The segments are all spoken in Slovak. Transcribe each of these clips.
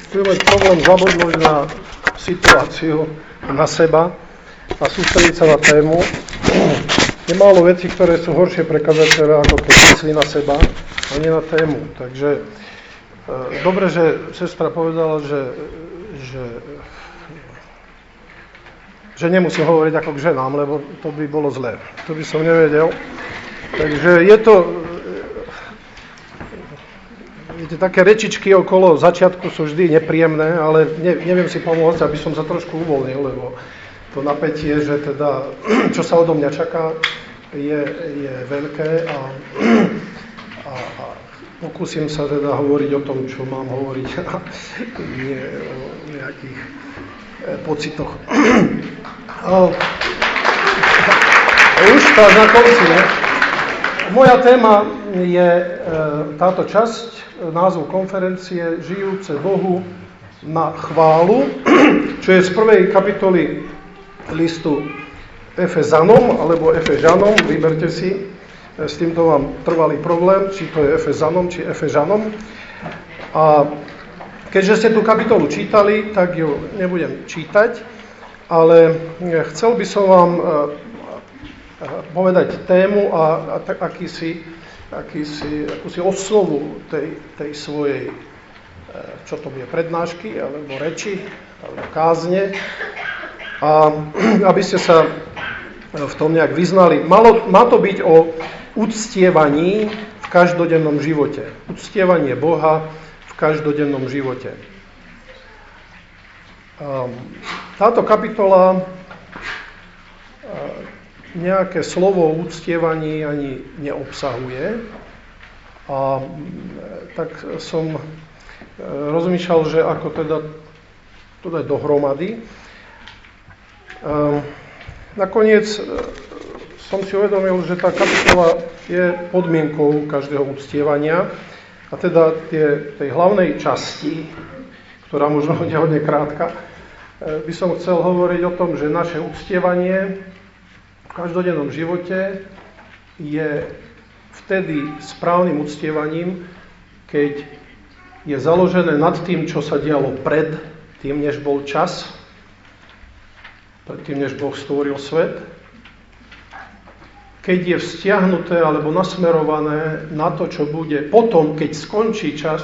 budeme mať problém zabudnúť na situáciu, na seba a sústrediť sa na tému. Je málo vecí, ktoré sú horšie pre kazateľa, ako keď myslí na seba a nie na tému. Takže dobre, že sestra povedala, že nemusím hovoriť ako k ženám, lebo to by bolo zlé. To by som nevedel. Takže je to... Viete, také rečičky okolo začiatku sú vždy nepríjemné, ale neviem si pomôcť, aby som sa trošku uvoľnil, lebo to napätie, že teda, čo sa odo mňa čaká, je veľké a pokúsim sa teda hovoriť o tom, čo mám hovoriť, a nie o nejakých pocitoch. Už tak na konci, ne? Moja téma je táto časť, názov konferencie Žijúce Bohu na chválu, čo je z prvej kapitoly listu Efezanom, alebo Efežanom, vyberte si, s týmto mám trvalý problém, či to je Efezanom, či Efežanom. A keďže ste tú kapitolu čítali, tak ju nebudem čítať, ale chcel by som vám povedať tému a akúsi osnovu tej svojej, čo to bude, prednášky, alebo reči, alebo kázne. A aby ste sa v tom nejak vyznali. Má to byť o uctievaní v každodennom živote. Uctievanie Boha v každodennom živote. Táto kapitola nejaké slovo o uctievaní ani neobsahuje. A tak som rozmýšľal, že ako teda to dať dohromady. Nakoniec som si uvedomil, že tá kapitola je podmienkou každého uctievania. A teda tej hlavnej časti, ktorá možno je hodne krátka, by som chcel hovoriť o tom, že naše uctievanie v každodennom živote je vtedy správnym uctievaním, keď je založené nad tým, čo sa dialo pred tým, než bol čas, pred tým, než Boh stvoril svet, keď je vzťahnuté alebo nasmerované na to, čo bude potom, keď skončí čas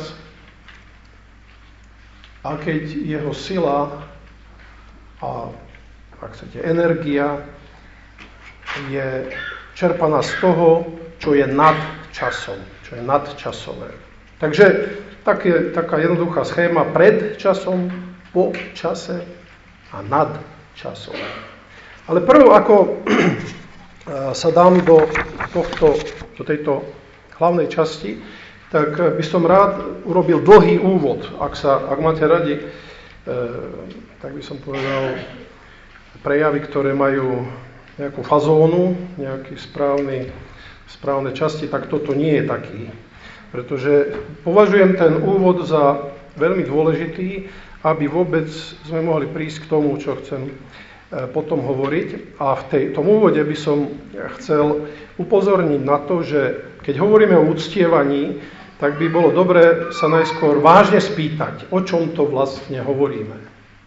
a keď jeho sila a, ak chcete, energia je čerpaná z toho, čo je nad časom, čo je nadčasové. Takže taká jednoduchá schéma pred časom, po čase a nad časom. Ale prv, ako sa dám do tejto hlavnej časti, tak by som rád urobil dlhý úvod. Ak máte radi, tak by som povedal, prejavy, ktoré majú nejakú fazónu, nejaké správne časti, tak toto nie je taký. Pretože považujem ten úvod za veľmi dôležitý, aby vôbec sme mohli prísť k tomu, čo chcem potom hovoriť. A v tom úvode by som chcel upozorniť na to, že keď hovoríme o uctievaní, tak by bolo dobré sa najskôr vážne spýtať, o čom to vlastne hovoríme.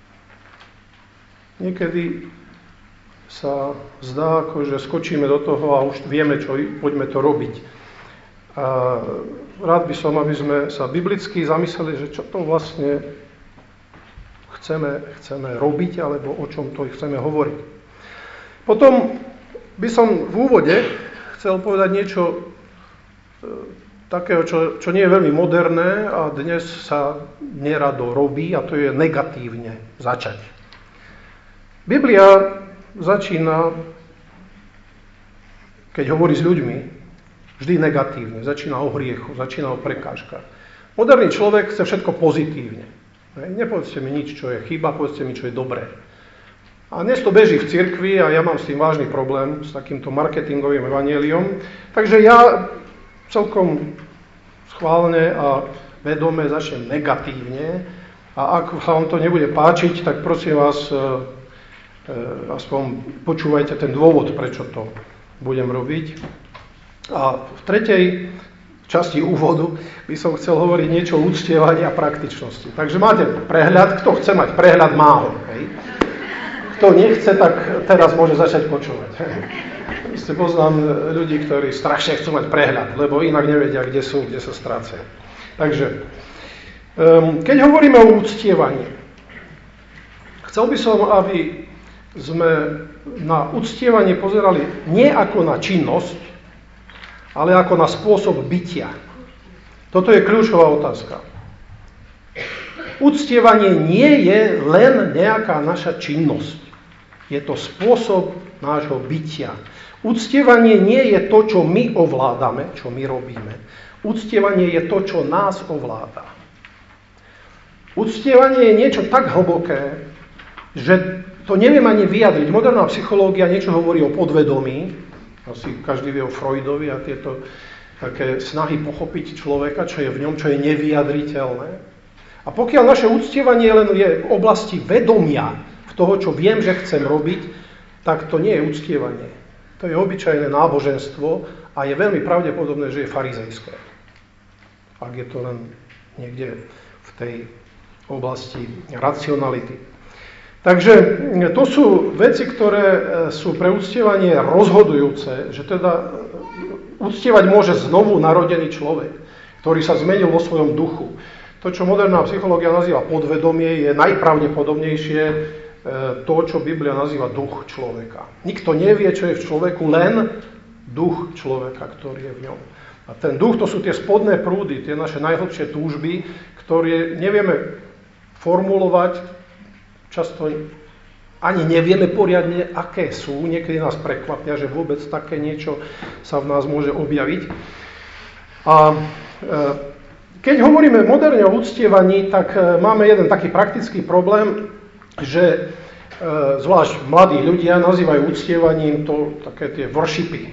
Niekedy sa zdá, že skočíme do toho a už vieme, čo, poďme to robiť. A rád by som, aby sme sa biblicky zamysleli, že čo to vlastne chceme robiť, alebo o čom to chceme hovoriť. Potom by som v úvode chcel povedať niečo takého, čo nie je veľmi moderné a dnes sa nerado robí, a to je negatívne začať. Biblia začína, keď hovorí s ľuďmi, vždy negatívne. Začína o hriechu, začína o prekážkach. Moderný človek chce všetko pozitívne. Nepovedzte mi nič, čo je chyba, povedzte mi, čo je dobré. A dnes to beží v cirkvi a ja mám s tým vážny problém, s takýmto marketingovým evanjeliom. Takže ja celkom schválne a vedome začnem negatívne. A ak sa vám to nebude páčiť, tak prosím vás, aspoň počúvajte ten dôvod, prečo to budem robiť. A v časti úvodu by som chcel hovoriť niečo o uctievaní a praktičnosti. Takže máte prehľad, kto chce mať prehľad, má ho. Hej. Kto nechce, tak teraz môže začať počúvať. Poznám ľudí, ktorí strašne chcú mať prehľad, lebo inak nevedia, kde sa strácajú. Takže, keď hovoríme o uctievaní, chcel by som, aby sme na uctievanie pozerali nie ako na činnosť, ale ako na spôsob bytia. Toto je kľúčová otázka. Uctievanie nie je len nejaká naša činnosť. Je to spôsob nášho bytia. Uctievanie nie je to, čo my ovládame, čo my robíme. Uctievanie je to, čo nás ovláda. Uctievanie je niečo tak hlboké, že to neviem ani vyjadriť. Moderná psychológia niečo hovorí o podvedomí. Asi každý vie o Freudovi a tieto také snahy pochopiť človeka, čo je v ňom, čo je nevyjadriteľné. A pokiaľ naše uctievanie len je v oblasti vedomia, v toho, čo viem, že chcem robiť, tak to nie je uctievanie. To je obyčajné náboženstvo a je veľmi pravdepodobné, že je farizejské. Ak je to len niekde v tej oblasti racionality. Takže to sú veci, ktoré sú pre uctievanie rozhodujúce, že teda uctievať môže znovu narodený človek, ktorý sa zmenil vo svojom duchu. To, čo moderná psychológia nazýva podvedomie, je najpravdepodobnejšie to, čo Biblia nazýva duch človeka. Nikto nevie, čo je v človeku, len duch človeka, ktorý je v ňom. A ten duch, to sú tie spodné prúdy, tie naše najhlbšie túžby, ktoré nevieme formulovať, často ani nevieme poriadne, aké sú. Niekedy nás prekvapia, že vôbec také niečo sa v nás môže objaviť. A keď hovoríme moderne o uctievaní, tak máme jeden taký praktický problém, že zvlášť mladí ľudia nazývajú uctievaním to také tie worshipy.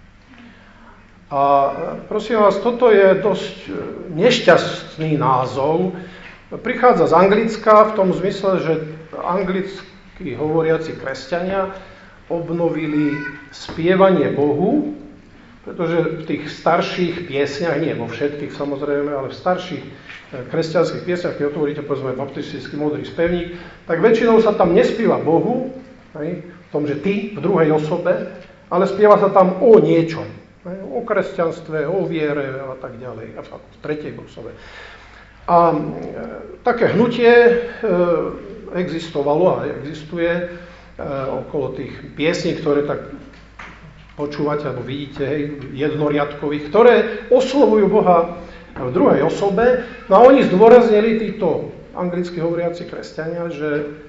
A prosím vás, toto je dosť nešťastný názov. Prichádza z Anglicka v tom zmysle, že anglicky hovoriaci kresťania obnovili spievanie Bohu, pretože v tých starších piesňach, nie vo všetkých samozrejme, ale v starších kresťanských piesňach, keď otvoríte povedzme baptistický modrý spevník, tak väčšinou sa tam nespieva Bohu, v tom, že ty v druhej osobe, ale spieva sa tam o niečom. O kresťanstve, o viere a tak ďalej, a v tretej osobe. A také hnutie existovalo a existuje okolo tých piesní, ktoré tak počúvate alebo vidíte, jednoriadkových, ktoré oslovujú Boha v druhej osobe. No a oni zdôraznili, títo anglicky hovoriaci kresťania, že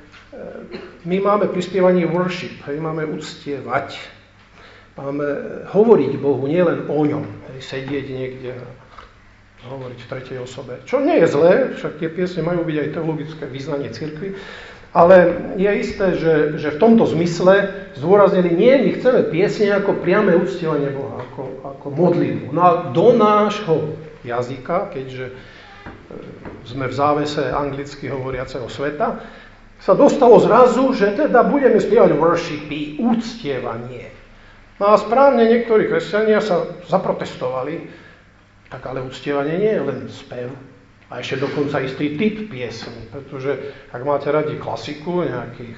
my máme pri spievaní worship, máme uctievať, máme hovoriť Bohu, nielen o ňom, sedieť niekde hovoriť v tretej osobe. Čo nie je zlé, však tie piesne majú byť aj teologické vyznanie cirkvi, ale je isté, že v tomto zmysle zdôraznili, nie, my chceme piesne ako priame uctievanie Boha, ako modlitbu. No a do nášho jazyka, keďže sme v závese anglicky hovoriaceho sveta, sa dostalo zrazu, že teda budeme spievať worshipy, uctievanie. No a správne niektorí kresťania sa zaprotestovali. Tak ale uctievanie nie je len spev. A ešte dokonca istý typ piesní. Pretože ak máte radi klasiku, nejakých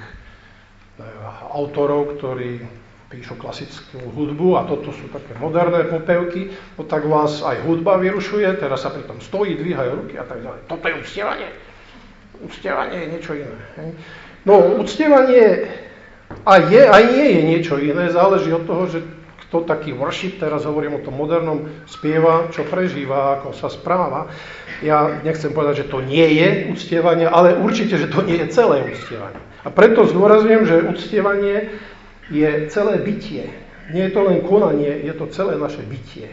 autorov, ktorí píšu klasickú hudbu a toto sú také moderné popevky, no tak vás aj hudba vyrušuje, teraz sa pritom stojí, dvíhajú ruky a tak ďalej. Toto je uctievanie. Uctievanie je niečo iné. No, uctievanie aj nie je niečo iné, záleží od toho, že kto taký worship, teraz hovorím o tom modernom, spieva, čo prežíva, ako sa správa. Ja nechcem povedať, že to nie je uctievanie, ale určite, že to nie je celé uctievanie. A preto zdôrazňujem, že uctievanie je celé bytie. Nie je to len konanie, je to celé naše bytie.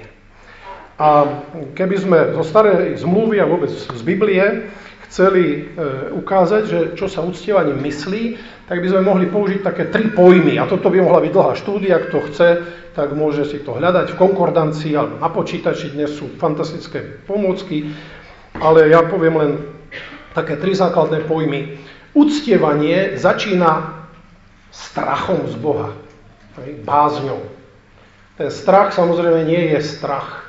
A keby sme zo starej zmluvy a vôbec z Biblie chceli ukázať, že čo sa uctievaním myslí, tak by sme mohli použiť také 3 pojmy. A toto by mohla byť dlhá štúdia, kto chce, tak môže si to hľadať v konkordancii alebo na počítači. Dnes sú fantastické pomôcky, ale ja poviem len také 3 základné pojmy. Uctievanie začína strachom z Boha, bázňou. Ten strach samozrejme nie je strach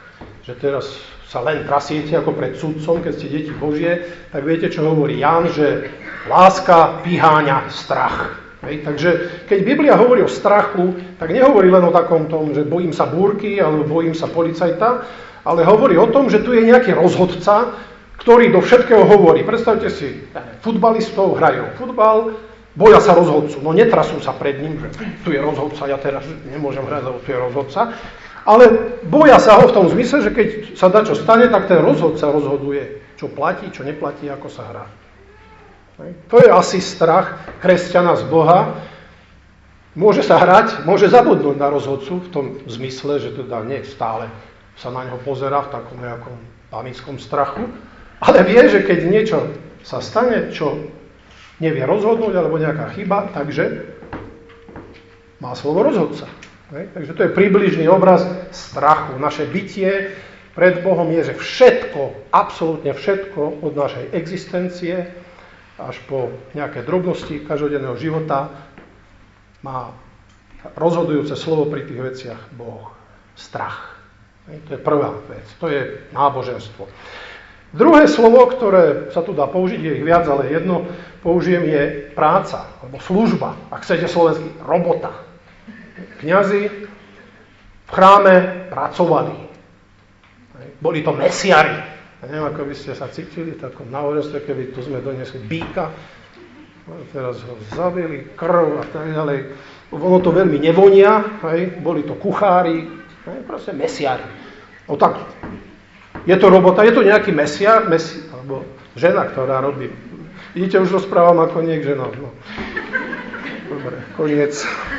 že teraz sa len trasiete ako pred sudcom, keď ste deti Božie, tak viete, čo hovorí Ján, že láska vyháňa strach. Hej? Takže keď Biblia hovorí o strachu, tak nehovorí len o takom tom, že bojím sa búrky alebo bojím sa policajta, ale hovorí o tom, že tu je nejaký rozhodca, ktorý do všetkého hovorí. Predstavte si, futbalistov hrajú futbal, boja sa rozhodcu. No netrasú sa pred ním, že tu je rozhodca, ja teraz nemôžem hrať, lebo tu je rozhodca. Ale boja sa ho v tom zmysle, že keď sa dačo stane, tak ten rozhodca rozhoduje, čo platí, čo neplatí, ako sa hrá. To je asi strach kresťana z Boha. Môže sa hrať, môže zabudnúť na rozhodcu v tom zmysle, že teda nie stále sa na neho pozerá v takom nejakom panickom strachu, ale vie, že keď niečo sa stane, čo nevie rozhodnúť, alebo nejaká chyba, takže má slovo rozhodca. Takže to je približný obraz strachu. Naše bytie pred Bohom je, že všetko, absolútne všetko od našej existencie až po nejaké drobnosti každodenného života má rozhodujúce slovo pri tých veciach Boh. Strach. To je prvá vec. To je náboženstvo. Druhé slovo, ktoré sa tu dá použiť, je ich viac, ale jedno použijem, je práca, alebo služba. Ak chcete slovensky, robota. Kňazi v chráme pracovali. Boli to mesiari. Ja neviem, ako by ste sa cítili v takom náboženstve, keby tu sme doniesli býka. Teraz ho zabili, krv a tak ďalej. Ono to veľmi nevonia. Boli to kuchári. Proste mesiari. No tak, je to robota, je to nejaký mesiar, alebo žena, ktorá robí. Vidíte, už rozprávam ako niek žena. No. Dobre, koniec.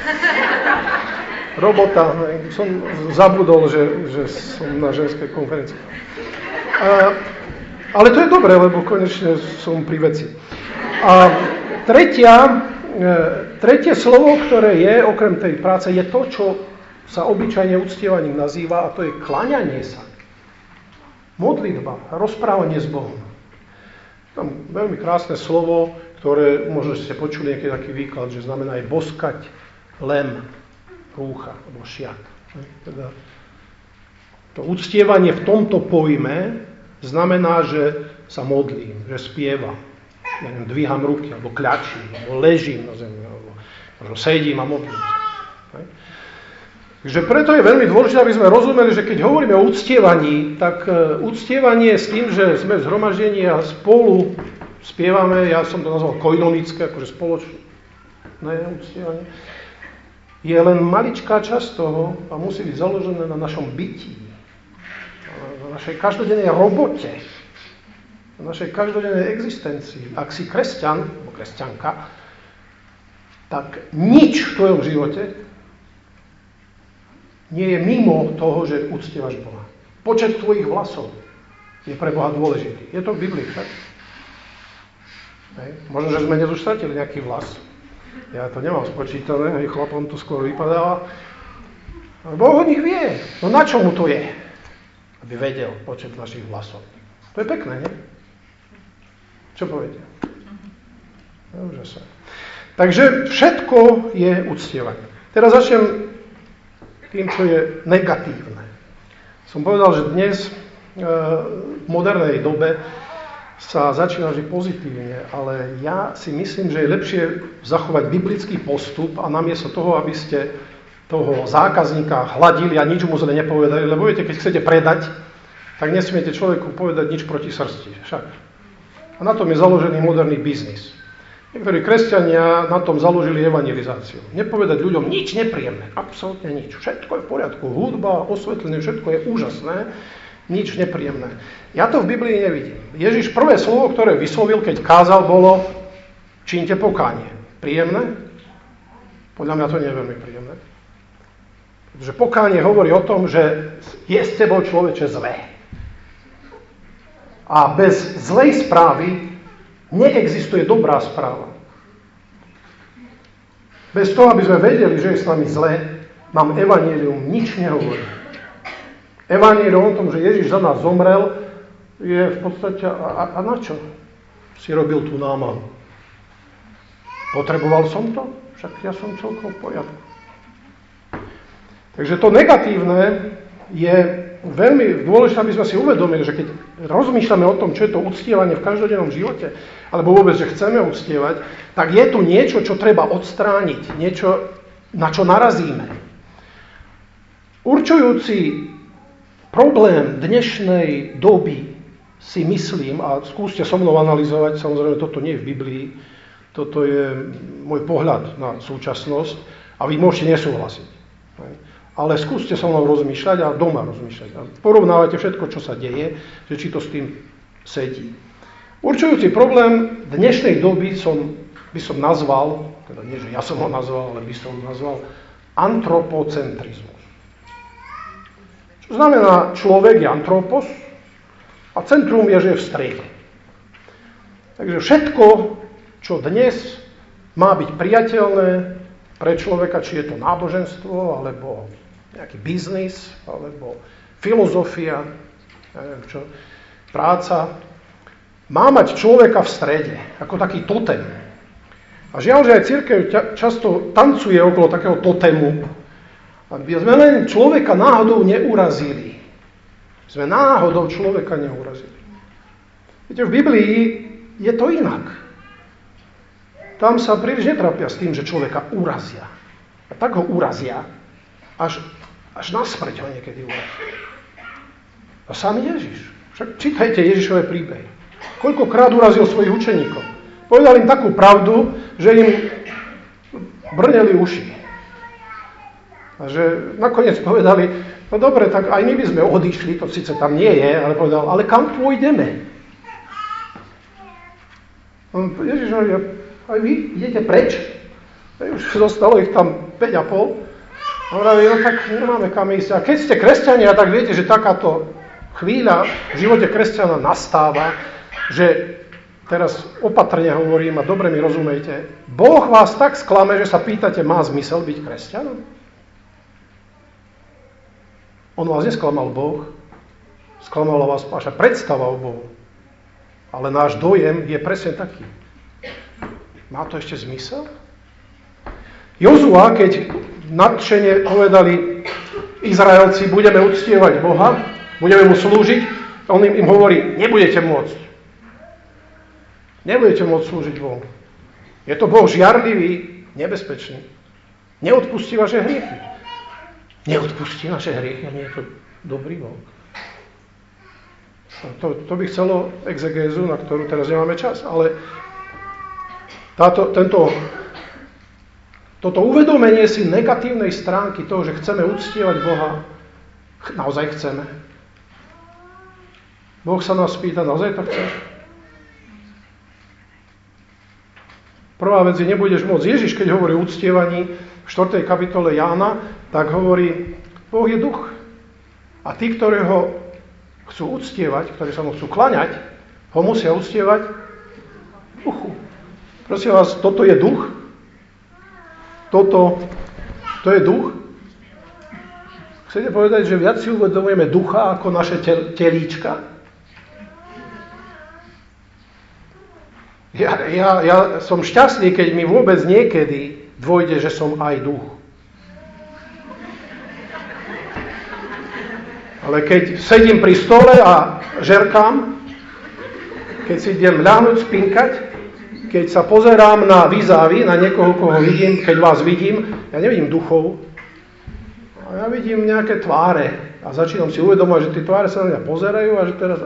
Robota, som zabudol, že som na ženskej konferencii. Ale to je dobré, lebo konečne som pri veci. A tretie slovo, ktoré je, okrem tej práce, je to, čo sa obyčajne uctievaním nazýva, a to je kláňanie sa. Modlitba, rozprávanie s Bohom. Tam veľmi krásne slovo, ktoré možno ste počuli niekedy taký výklad, že znamená aj boskať lem rúcha, alebo šiat. Teda to uctievanie v tomto pojme znamená, že sa modlím, že spievam, ja neviem, dvíham ruky, alebo kľačím, alebo ležím na zemi, alebo sedím a modlím sa. Takže preto je veľmi dôležité, aby sme rozumeli, že keď hovoríme o uctievaní, tak uctievanie s tým, že sme v zhromaždení a spolu spievame, ja som to nazval koinonické, akože spoločné uctievanie, je len maličká časť toho a musí byť založené na našom bytí, na našej každodennej robote, na našej každodennej existencii. Ak si kresťan, alebo kresťanka, tak nič v tvojom živote nie je mimo toho, že uctievaš Boha. Počet tvojich vlasov je pre Boha dôležitý. Je to v Biblii, však? Možno, že sme dnes už stratili nejaký vlas. Ja to nemám spočítané, chlapom to skôr vypadáva. Boh o nich vie. No na čo mu to je? Aby vedel počet našich vlasov. To je pekné, nie? Čo poviete? Úžasné. Takže všetko je uctievanie. Teraz začnem tým, čo je negatívne. Som povedal, že dnes v modernej dobe sa začína žiť pozitívne, ale ja si myslím, že je lepšie zachovať biblický postup a namiesto toho, aby ste toho zákazníka hladili a nič mu zle nepovedali, lebo viete, keď chcete predať, tak nesmiete človeku povedať nič proti srsti. Však. A na tom je založený moderný biznis. Niektorí kresťania na tom založili evangelizáciu. Nepovedať ľuďom nič nepríjemné, absolútne nič. Všetko je v poriadku, hudba, osvetlenie, všetko je úžasné, nič nepríjemné. Ja to v Biblii nevidím. Ježiš prvé slovo, ktoré vyslovil, keď kázal, bolo čínte pokánie. Príjemné? Podľa mňa to nie je veľmi príjemné. Pretože pokánie hovorí o tom, že je s tebou človeče zlé. A bez zlej správy neexistuje dobrá správa. Bez toho, aby sme vedeli, že je s nami zlé, nám evanjelium nič nehovorí. Evanjelium o tom, že Ježiš za nás zomrel, je v podstate, a na čo si robil tú námahu? Potreboval som to? Však ja som celkom v poriadku. Takže to negatívne je veľmi dôležité, aby sme si uvedomili, že keď rozmýšľame o tom, čo je to uctievanie v každodennom živote, alebo vôbec, že chceme uctievať, tak je tu niečo, čo treba odstrániť, niečo, na čo narazíme. Určujúci problém dnešnej doby si myslím, a skúste so mnou analyzovať, samozrejme toto nie je v Biblii, toto je môj pohľad na súčasnosť a vy môžete nesúhlasiť. Ale skúste so mnou rozmýšľať a doma rozmýšľať. A porovnávajte všetko, čo sa deje, že či to s tým sedí. Určujúci problém dnešnej doby by som nazval, teda nie, že ja som ho nazval, ale by som ho nazval antropocentrizmus. Čo znamená, človek je antropos a centrum je, že je v strede. Takže všetko, čo dnes má byť priateľné pre človeka, či je to náboženstvo, alebo nejaký biznis, alebo filozofia, neviem čo, práca, má mať človeka v strede, ako taký totem. A žiaľ, že aj cirkev často tancuje okolo takého totemu, aby sme len človeka náhodou neurazili. Sme náhodou človeka neurazili. Viete, v Biblii je to inak. Tam sa príliš netrapia s tým, že človeka urazia. A tak ho urazia, až na smrť ho niekedy urazia. A sám Ježiš. Však čítajte Ježišové príbehy. Koľkokrát urazil svojich učeníkov. Povedal im takú pravdu, že im brneli uši. A že nakoniec povedali, no dobre, tak aj my by sme odišli, to síce tam nie je, ale povedal, ale kam pôjdeme? Ježiš hovorí, aj vy idete preč? Už zostalo ich tam 5,5. Hovorí, no tak nemáme kam ísť. A keď ste kresťania, tak viete, že takáto chvíľa v živote kresťana nastáva, že teraz opatrne hovorím a dobre mi rozumejte, Boh vás tak sklame, že sa pýtate, má zmysel byť kresťanom? On vás nesklamal Boh, sklamala vás vaša predstava o Bohu. Ale náš dojem je presne taký. Má to ešte zmysel? Jozua, keď nadšene povedali Izraelci, budeme uctievať Boha, budeme mu slúžiť, on im hovorí, nebudete môcť. Nebudete môcť slúžiť Bohu. Je to Boh žiarlivý, nebezpečný. Neodpustí vaše hriechy. Neodpustí vaše hriechy a nie je to dobrý Boh. To by chcelo exegézu, na ktorú teraz nemáme čas, ale toto uvedomenie si negatívnej stránky toho, že chceme uctievať Boha, naozaj chceme. Boh sa nás pýta, naozaj to chceš? Prvá vec je, nebudeš môcť. Ježiš, keď hovorí o uctievaní v 4. kapitole Jána, tak hovorí, Boh je duch. A tí, ktorí ho chcú uctievať, ktorí sa mu chcú klaňať, ho musia uctievať v duchu. Prosím vás, toto je duch? To je duch? Chcete povedať, že viac si uvedomujeme ducha ako naše telíčka? Ja som šťastný, keď mi vôbec niekedy dôjde, že som aj duch. Ale keď sedím pri stole a žerkám, keď si idem ľahnúť, spinkať, keď sa pozerám na vizávy, na niekoho, koho vidím, keď vás vidím, ja nevidím duchov, ja vidím nejaké tváre a začínam si uvedomovať, že tie tváre sa na mňa pozerajú a že teraz...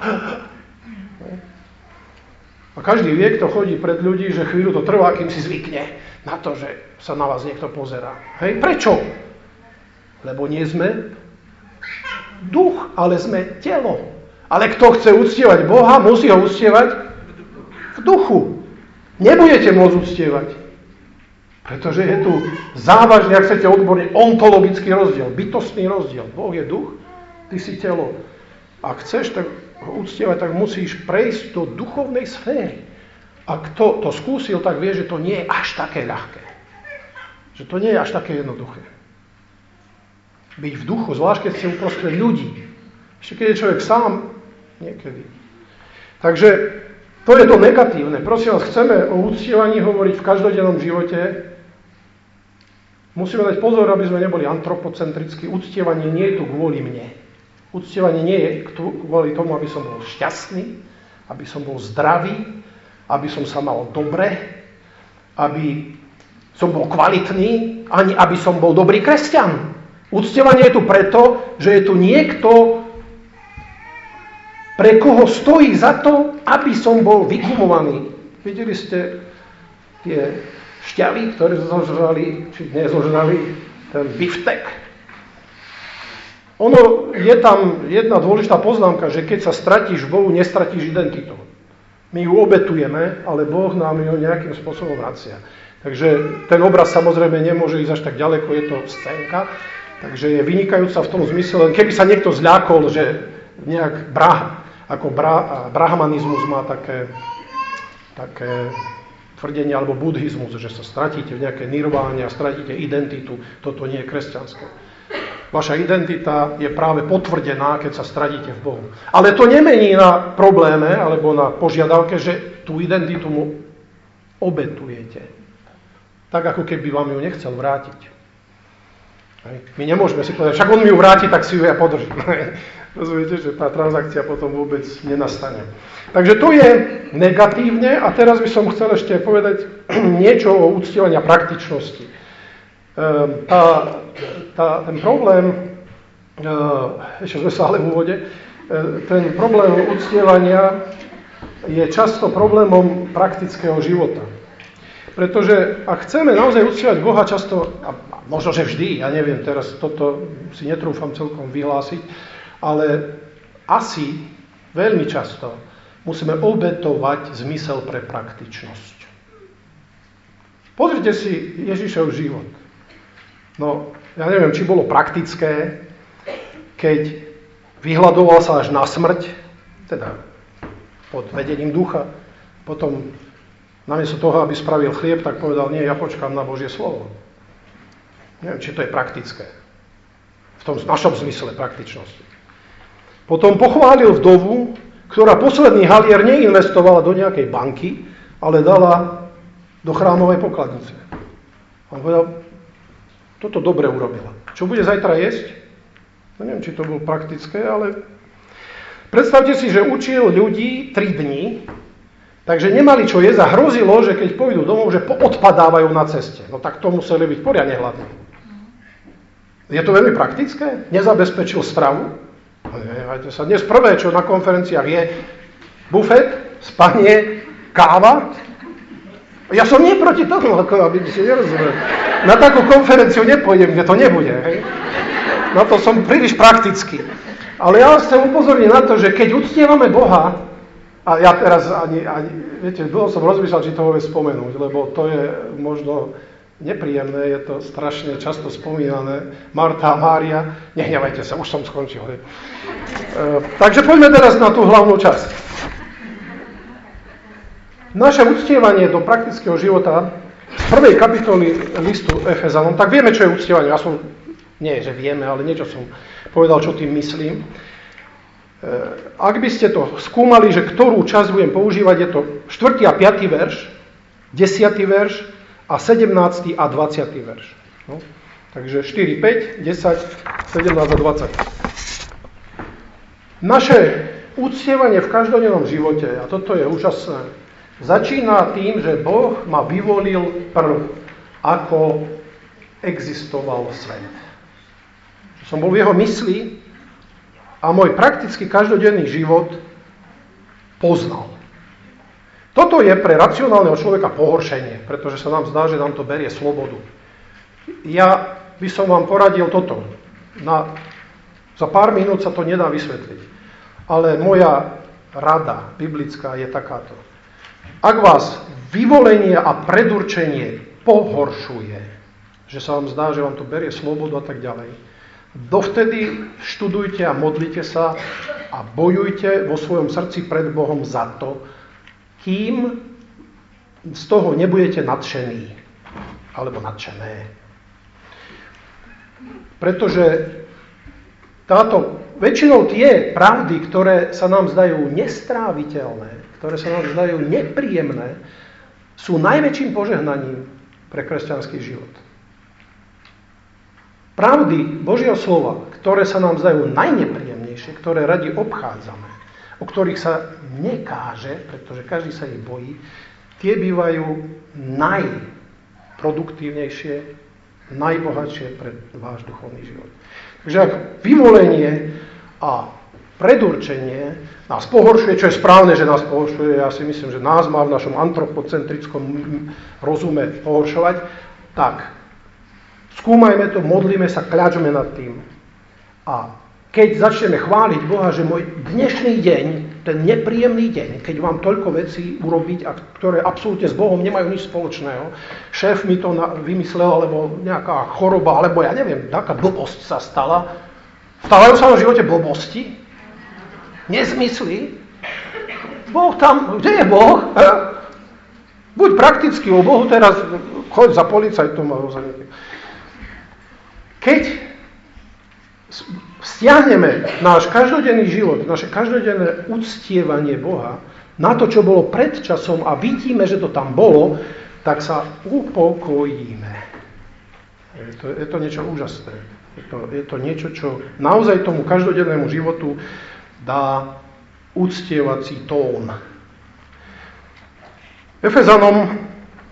A každý vie, kto chodí pred ľudí, že chvíľu to trvá, kým si zvykne na to, že sa na vás niekto pozerá. Hej, prečo? Lebo nie sme duch, ale sme telo. Ale kto chce uctievať Boha, musí ho uctievať v duchu. Nebudete môcť uctievať. Pretože je tu závažný, ak chcete odborne, ontologický rozdiel, bytostný rozdiel. Boh je duch, ty si telo. Ak chceš tak ho uctievať, tak musíš prejsť do duchovnej sféry. A kto to skúsil, tak vie, že to nie je až také ľahké. Že to nie je až také jednoduché. Byť v duchu, zvlášť keď si uprostred ľudí. Ešte keď je človek sám, niekedy. Takže to je to negatívne. Prosím vás, chceme o uctievaní hovoriť v každodennom živote. Musíme dať pozor, aby sme neboli antropocentrickí. Uctievanie nie je tu kvôli mne. Uctievanie nie je kvôli tomu, aby som bol šťastný, aby som bol zdravý, aby som sa mal dobre, aby som bol kvalitný, ani aby som bol dobrý kresťan. Uctievanie je tu preto, že je tu niekto, pre koho stojí za to, aby som bol vygumovaný. Videli ste tie šťavy, ktoré zožrali, či nezožrali, ten biftek. Ono je tam jedna dôležitá poznámka, že keď sa stratíš v Bohu, nestratíš identitu. My ju obetujeme, ale Boh nám ju nejakým spôsobom vracia. Takže ten obraz samozrejme nemôže ísť až tak ďaleko, je to scénka. Takže je vynikajúca v tom zmysle, keby sa niekto zľakol, že nejak brahmanizmus má také tvrdenie, alebo buddhizmus, že sa stratíte v nejakej nirváne a stratíte identitu. Toto nie je kresťanské. Vaša identita je práve potvrdená, keď sa stratíte v Bohu. Ale to nemení na probléme alebo na požiadavke, že tú identitu mu obetujete. Tak, ako keby vám ju nechcel vrátiť. My nemôžeme si povedať, však on mi ju vráti, tak si ju ja podržím. Rozumiete, že tá transakcia potom vôbec nenastane. Takže to je negatívne a teraz by som chcel ešte povedať niečo o uctievaní a praktičnosti. Ten problém, ešte sme sa ale v úvode, ten problém uctievania je často problémom praktického života. Pretože ak chceme naozaj uctievať Boha často, a možno, že vždy, ja neviem, teraz toto si netrúfam celkom vyhlásiť, ale asi veľmi často musíme obetovať zmysel pre praktičnosť. Pozrite si Ježišov život. No, ja neviem, či bolo praktické, keď vyhľadoval sa až na smrť, teda pod vedením ducha, potom namiesto toho, aby spravil chlieb, tak povedal, nie, ja počkám na Božie slovo. Neviem, či to je praktické. V tom našom zmysle praktičnosti. Potom pochválil vdovu, ktorá posledný halier neinvestovala do nejakej banky, ale dala do chrámovej pokladnice. On povedal, toto dobre urobila. Čo bude zajtra jesť? No neviem, či to bolo praktické, ale predstavte si, že učil ľudí 3 dní, takže nemali čo jesť a hrozilo, že keď pôjdu domov, že odpadávajú na ceste. No tak to museli byť poriadne hladní. Je to veľmi praktické? Nezabezpečil stravu? Nevajte sa. Dnes prvé, čo na konferenciách je bufet, spanie, káva. Ja som nie proti tomu, aby si nerozumel. Na takú konferenciu nepôjdem, kde to nebude. Hej? Na to som príliš praktický. Ale ja vás chcem upozorniť na to, že keď uctievame Boha, a ja teraz ani viete, dlho som rozmýšľal, či to vôbec spomenúť, lebo to je možno nepríjemné, je to strašne často spomínané. Marta a Mária, nehnevajte sa, už som skončil. Hej. Takže poďme teraz na tú hlavnú časť. Naše uctievanie do praktického života z 1. kapitoly listu Efezanom, tak vieme, čo je uctievanie. Nie, že vieme, ale niečo som povedal, čo tým myslím. Ak by ste to skúmali, že ktorú časť budem používať, je to 4. a 5. verš, 10. verš a 17. a 20. verš. No, takže 4, 5, 10, 17 a 20. Naše uctievanie v každodennom živote, a toto je úžasné, začína tým, že Boh ma vyvolil ako existoval svet. Som bol v jeho mysli a môj prakticky každodenný život poznal. Toto je pre racionálneho človeka pohoršenie, pretože sa nám zdá, že nám to berie slobodu. Ja by som vám poradil toto. Za pár minút sa to nedá vysvetliť. Ale moja rada biblická je takáto. Ak vás vyvolenie a predurčenie pohoršuje, že sa vám zdá, že vám to berie slobodu a tak ďalej, dovtedy študujte a modlite sa a bojujte vo svojom srdci pred Bohom za to, kým z toho nebudete nadšení alebo nadšené. Pretože väčšinou tie pravdy, ktoré sa nám zdajú nestráviteľné, ktoré sa nám zdajú nepríjemné, sú najväčším požehnaním pre kresťanský život. Pravdy Božieho slova, ktoré sa nám zdajú najnepríjemnejšie, najzákladnejšie, ktoré radi obchádzame, o ktorých sa nekáže, pretože každý sa ich bojí, tie bývajú najproduktívnejšie, najbohatšie pre váš duchovný život. Takže ak vyvolenie a predurčenie nás pohoršuje, čo je správne, že nás pohoršuje, ja si myslím, že nás má v našom antropocentrickom rozume pohoršovať, tak skúmajme to, modlíme sa, kľačme nad tým. A keď začneme chváliť Boha, že môj dnešný deň, ten nepríjemný deň, keď mám toľko vecí urobiť, a ktoré absolútne s Bohom nemajú nič spoločného, šéf mi to vymyslel, alebo nejaká choroba, alebo ja neviem, taká blbosť sa stala. Stávajú sa v živote blbosti? Nezmysly? Boh tam, kde je Boh? Buď prakticky o Bohu teraz, choď za policajtom a rozhodnite. Keď stiahneme náš každodenný život, naše každodenné uctievanie Boha na to, čo bolo pred časom a vidíme, že to tam bolo, tak sa upokojíme. Je to niečo úžasné. Je to niečo, čo naozaj tomu každodennému životu dá uctievací tón. Efežanom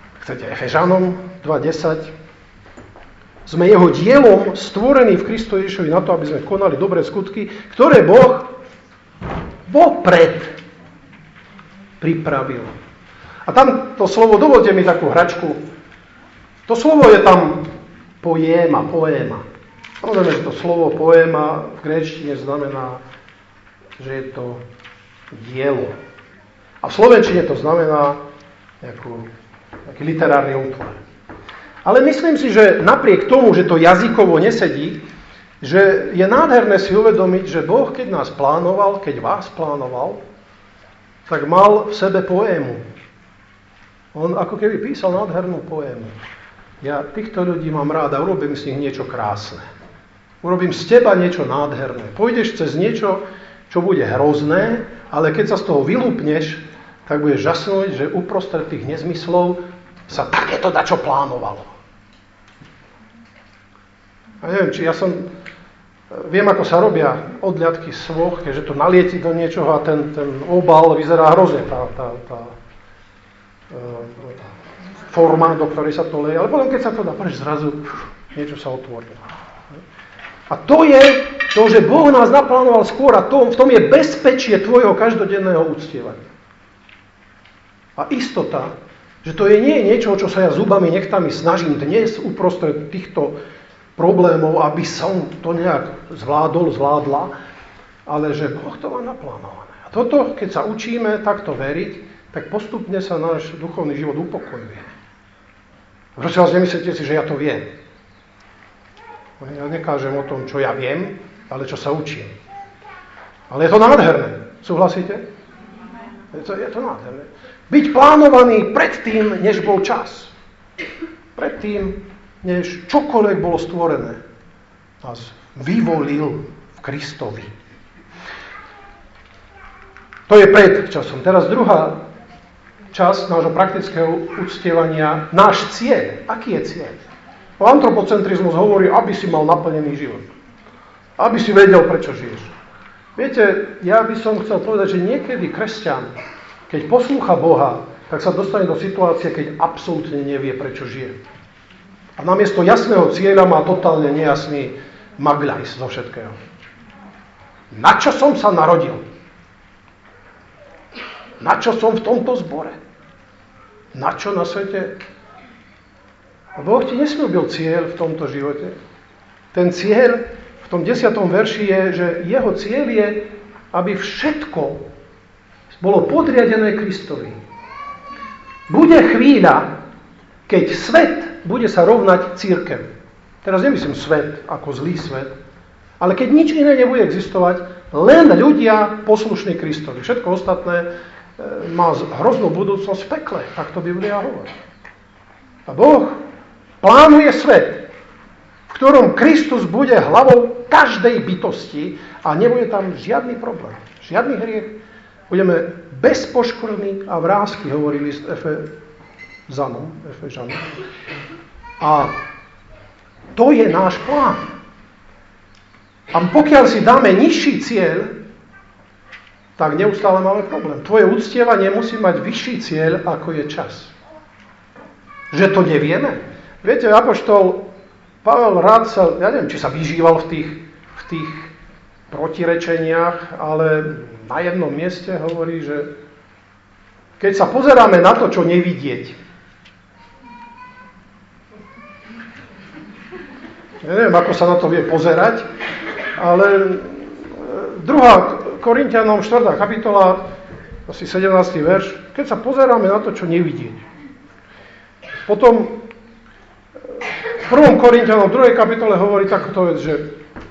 2.10 sme jeho dielom stvorení v Kristu Ježišovi na to, aby sme konali dobré skutky, ktoré Boh vopred pripravil. A tam to slovo, dovolte mi takú hračku, to slovo je tam poéma. Samozrejme, že to slovo poéma v gréčtine znamená, že je to dielo. A v slovenčine to znamená taký literárny útvar. Ale myslím si, že napriek tomu, že to jazykovo nesedí, že je nádherné si uvedomiť, že Boh, keď nás plánoval, keď vás plánoval, tak mal v sebe poému. On ako keby písal nádhernú poému. Ja týchto ľudí mám rád a urobím z nich niečo krásne. Urobím z teba niečo nádherné. Pôjdeš cez niečo, čo bude hrozné, ale keď sa z toho vylúpneš, tak budeš žasnúť, že uprostred tých nezmyslov sa takéto dačo plánovalo. A neviem, či viem, ako sa robia odliadky svoch, keďže to nalieti do niečoho a ten obal vyzerá hrozne, tá forma, do ktorej sa to leje, ale potom, keď sa to dá preč, zrazu niečo sa otvorí. A to je to, že Boh nás naplánoval skôr a v tom je bezpečie tvojho každodenného uctievania. A istota, že to je nie niečo, čo sa ja zubami nechtami snažím dnes uprostred týchto problémov, aby som to nejak zvládla, ale že Boh to má naplánované. A toto, keď sa učíme takto veriť, tak postupne sa náš duchovný život upokojuje. Prosím vás, nemyslíte si, že ja to viem. Ja nekážem o tom, čo ja viem, ale čo sa učím. Ale je to nádherné. Súhlasíte? Je to nádherné. Byť plánovaný predtým, než bol čas. Predtým, než čokoľvek bolo stvorené. Nás vyvolil v Kristovi. To je pred časom. Teraz druhá časť nášho praktického uctievania, náš cieľ. Aký je cieľ? O antropocentrizmus hovorí, aby si mal naplnený život. Aby si vedel, prečo žiješ. Viete, ja by som chcel povedať, že niekedy kresťan, keď poslúcha Boha, tak sa dostane do situácie, keď absolútne nevie, prečo žije. A namiesto jasného cieľa má totálne nejasný magľajs zo všetkého. Na čo som sa narodil? Na čo som v tomto zbore? Na čo na svete? A Boh ti nesľúbil cieľ v tomto živote. Ten cieľ v tom 10. verši je, že jeho cieľ je, aby všetko bolo podriadené Kristovi. Bude chvíľa, keď svet bude sa rovnať cirkev. Teraz nemyslím svet ako zlý svet, ale keď nič iné nebude existovať, len ľudia poslušní Kristovi. Všetko ostatné má hroznú budúcnosť v pekle, tak to Biblia hovorí. A Boh plánuje svet, v ktorom Kristus bude hlavou každej bytosti a nebude tam žiadny problém, žiadny hriech. Budeme bezpoškvrní a vrásky, hovorí list Efežanom. A to je náš plán. A pokiaľ si dáme nižší cieľ, tak neustále máme problém. Tvoje uctievanie musí mať vyšší cieľ, ako je čas. Že to nevieme. Viete, apoštol Pavel rád sa, ja neviem, či sa vyžíval v tých protirečeniach, ale na jednom mieste hovorí, že keď sa pozeráme na to, čo nevidieť, ja neviem, ako sa na to vie pozerať, ale 2. Korinťanom 4. kapitola, asi 17. verš, keď sa pozeráme na to, čo nevidieť. Potom v 1. Korinťanom 2. kapitole hovorí takto vec, že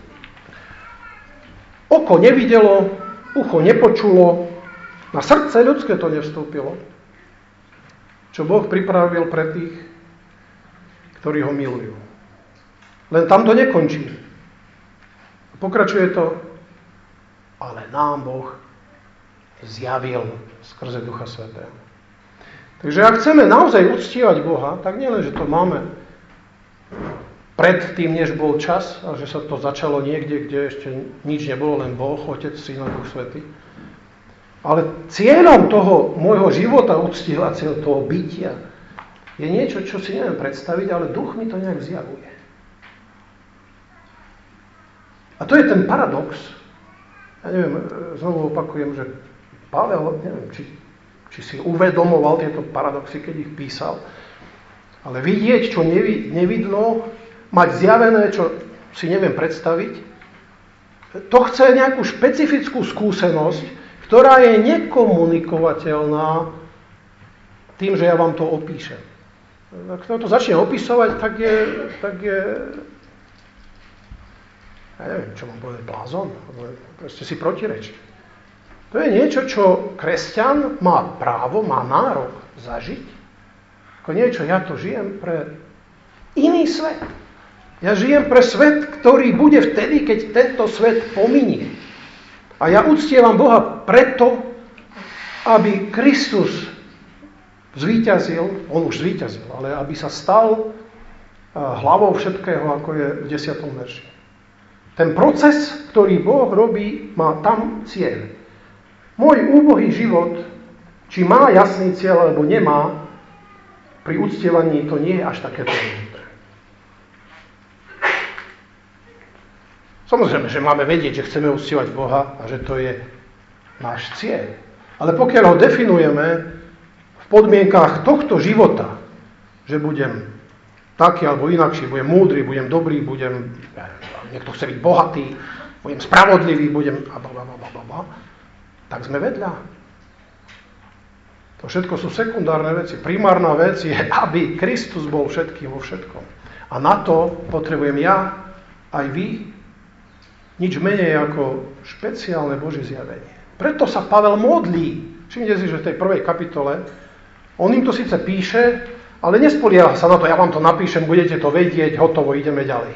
oko nevidelo, ucho nepočulo, na srdce ľudské to nevstúpilo, čo Boh pripravil pre tých, ktorí ho milujú. Len tam to nekončí. Pokračuje to, ale nám Boh zjavil skrze Ducha Svätého. Takže ak chceme naozaj uctievať Boha, tak nielen, že to máme pred tým, než bol čas, a že sa to začalo niekde, kde ešte nič nebolo, len Boh, Otec, Syn a Duch Svätý. Ale cieľom toho môjho života uctievacieho, toho bytia, je niečo, čo si neviem predstaviť, ale Duch mi to nejak zjavuje. A to je ten paradox. Ja neviem, znovu opakujem, že Pavel, neviem, či si uvedomoval tieto paradoxy, keď ich písal, ale vidieť, čo nevidno, mať zjavené, čo si neviem predstaviť, to chce nejakú špecifickú skúsenosť, ktorá je nekomunikovateľná tým, že ja vám to opíšem. Kto to začne opisovať, tak je ja neviem, čo mám povedať, blázon, proste si protirečí. To je niečo, čo kresťan má právo, má nárok zažiť. Ako niečo, ja to žijem pre iný svet. Ja žijem pre svet, ktorý bude vtedy, keď tento svet pominie. A ja uctievam Boha preto, aby Kristus zvíťazil, on už zvíťazil, ale aby sa stal hlavou všetkého, ako je v 10. verši. Ten proces, ktorý Boh robí, má tam cieľ. Môj úbohý život, či má jasný cieľ, alebo nemá, pri uctievaní to nie je až také dôležité. Samozrejme, že máme vedieť, že chceme uctievať Boha a že to je náš cieľ. Ale pokiaľ ho definujeme v podmienkách tohto života, že budem taký alebo inakší, budem múdry, budem dobrý, niekto chce byť bohatý, budem spravodlivý, tak sme vedľa. To všetko sú sekundárne veci. Primárna vec je, aby Kristus bol všetkým vo všetkom. A na to potrebujem ja, aj vy, nič menej ako špeciálne Božie zjavenie. Preto sa Pavel modlí. Všimnite si, že v tej 1. kapitole on im to síce píše, ale nespolieha sa na to, ja vám to napíšem, budete to vedieť, hotovo, ideme ďalej.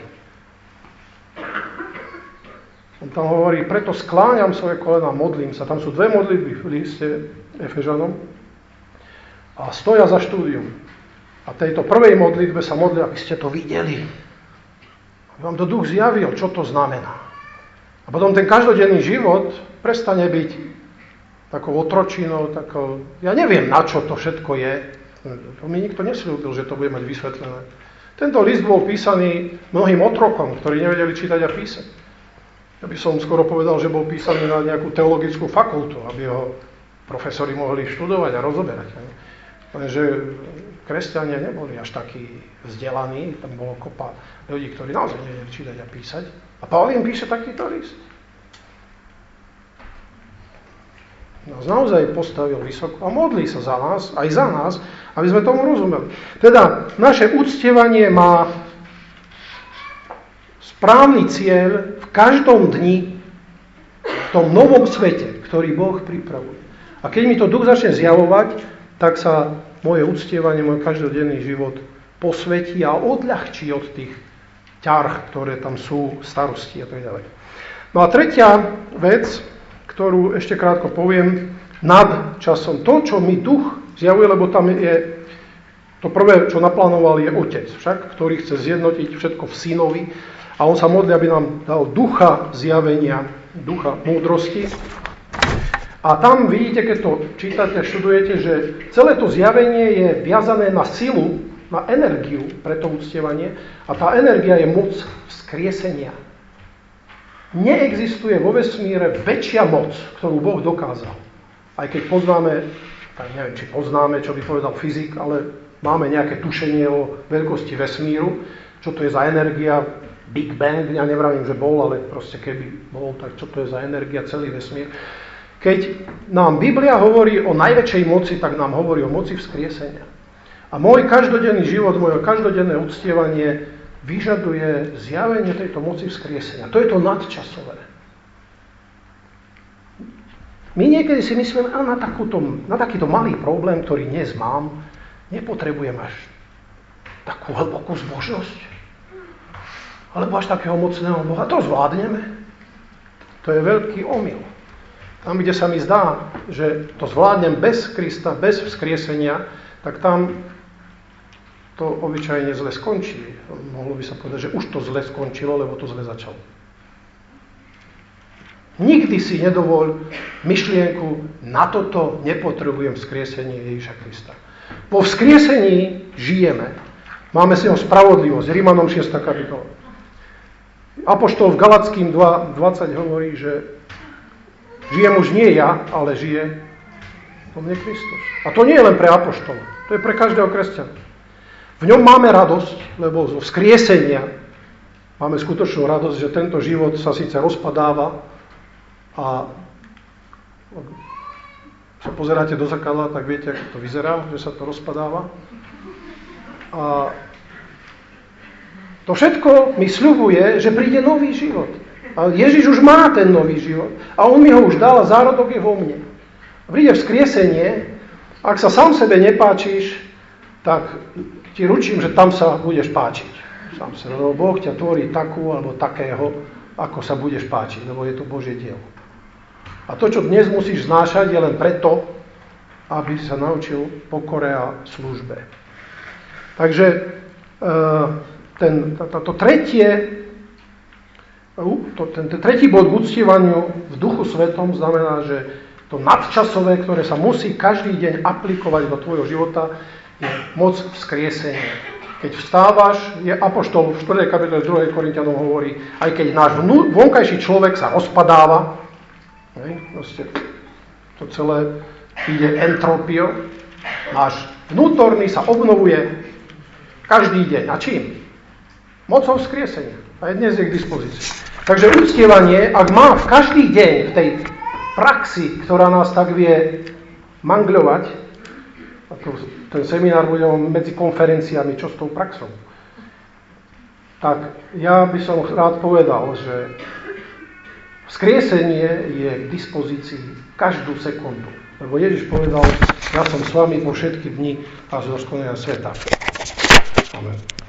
On tam hovorí, preto skláňam svoje kolena, modlím sa. Tam sú 2 modlitby v liste Efežanom a stoja za štúdium. A tejto prvej modlitbe sa modlí, aby ste to videli. Aby vám to Duch zjavil, čo to znamená. A potom ten každodenný život prestane byť takou otročinou, takou, ja neviem, na čo to všetko je. To mi nikto nesľúbil, že to bude mať vysvetlené. Tento list bol písaný mnohým otrokom, ktorí nevedeli čítať a písať. Ja by som skoro povedal, že bol písaný na nejakú teologickú fakultu, aby ho profesori mohli študovať a rozoberať. Lenže kresťania neboli až takí vzdelaní, tam bolo kopa ľudí, ktorí naozaj nevedeli čítať a písať. A Pavol im píše takýto list. Nás naozaj postavil vysoko a modlí sa za nás, aj za nás, aby sme tomu rozumeli. Teda naše uctievanie má správny cieľ v každom dni v tom novom svete, ktorý Boh pripravuje. A keď mi to Duch začne zjavovať, tak sa moje uctievanie, môj každodenný život posvetí a odľahčí od tých ťarh, ktoré tam sú, starosti a tak ďalej. No a tretia vec, ktorú ešte krátko poviem, nad časom. To, čo mi Duch zjavuje, lebo tam je to prvé, čo naplánoval, je Otec však, ktorý chce zjednotiť všetko v Synovi. A A on sa modlí, aby nám dal ducha zjavenia, ducha múdrosti. A tam vidíte, keď to čítate a študujete, že celé to zjavenie je viazané na silu, na energiu pre to uctievanie. A tá energia je moc vzkriesenia. Neexistuje vo vesmíre väčšia moc, ktorú Boh dokázal. Aj keď poznáme, tak neviem, či poznáme, čo by povedal fyzik, ale máme nejaké tušenie o veľkosti vesmíru, čo to je za energia, Big Bang, ja nevravím, že bol, ale proste keby bol, tak čo to je za energia, celý vesmír. Keď nám Biblia hovorí o najväčšej moci, tak nám hovorí o moci vzkriesenia. A môj každodenný život, moje každodenné uctievanie vyžaduje zjavenie tejto moci vzkriesenia. To je to nadčasové. My niekedy si myslíme, na takýto malý problém, ktorý dnes mám, nepotrebujem až takú hlbokú zbožnosť. Alebo až takého mocného Boha. To zvládneme. To je veľký omyl. Tam, kde sa mi zdá, že to zvládnem bez Krista, bez vzkriesenia, tak tam to obyčajne zle skončí. Mohlo by sa povedať, že už to zle skončilo, lebo to zle začalo. Nikdy si nedovoľ myšlienku, na toto nepotrebujem vzkriesenie Ježiša Krista. Po vzkriesení žijeme. Máme s ňou spravodlivosť. Rímanom 6. kapitola. Apoštol v Galackým 2.20 hovorí, že žijem už nie ja, ale žije vo mne Kristus. A to nie je len pre apoštola. To je pre každého kresťana. V ňom máme radosť, lebo zo vzkriesenia máme skutočnú radosť, že tento život sa síce rozpadáva a sa pozeráte do zrkadla, tak viete, ako to vyzerá, že sa to rozpadáva. A to všetko mi sľubuje, že príde nový život. A Ježiš už má ten nový život. A on mi ho už dal a zárodok je vo mne. Príde vzkriesenie, ak sa sám sebe nepáčiš, tak ti ručím, že tam sa budeš páčiť. Sám sebe, lebo Boh ťa tvorí takú alebo takého, ako sa budeš páčiť, lebo je to Božie dielo. A to, čo dnes musíš znášať, je len preto, aby sa naučil pokore a službe. Takže ten tretí bod k uctievaniu v Duchu Svetom znamená, že to nadčasové, ktoré sa musí každý deň aplikovať do tvojho života, je moc vzkriesenia. Keď vstávaš, apoštol v 4. kapitole 2. Korinťanom hovorí, aj keď náš vonkajší človek sa rozpadáva, to celé ide entrópiou, náš vnútorný sa obnovuje každý deň. A čím? Mocou vzkriesenia. A dnes je k dispozícii. Takže uctievanie, ak má v každý deň v tej praxi, ktorá nás tak vie mangľovať, ten seminár bude medzi konferenciami, čo s tou praxou, tak ja by som rád povedal, že vzkriesenie je k dispozícii každú sekundu. Lebo Ježiš povedal, ja som s vami po všetky dni až do skonania sveta. Amen.